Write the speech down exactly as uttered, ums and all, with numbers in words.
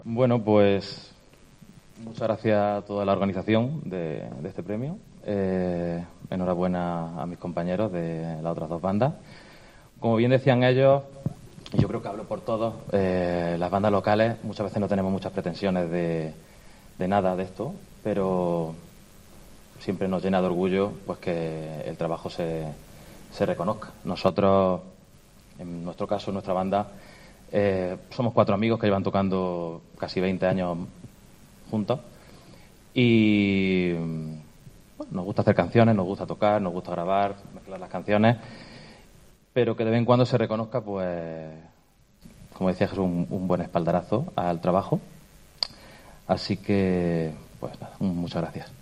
Bueno, pues muchas gracias a toda la organización de, de este premio. Eh, enhorabuena a mis compañeros de las otras dos bandas. Como bien decían ellos, y yo creo que hablo por todos, eh, las bandas locales muchas veces no tenemos muchas pretensiones de, de nada de esto, pero siempre nos llena de orgullo pues que el trabajo se, se reconozca. Nosotros, en nuestro caso, nuestra banda, eh, somos cuatro amigos que llevan tocando casi veinte años juntos y bueno, nos gusta hacer canciones, nos gusta tocar, nos gusta grabar, mezclar las canciones, pero que de vez en cuando se reconozca, pues, como decía Jesús, un, un buen espaldarazo al trabajo. Así que, pues nada, muchas gracias.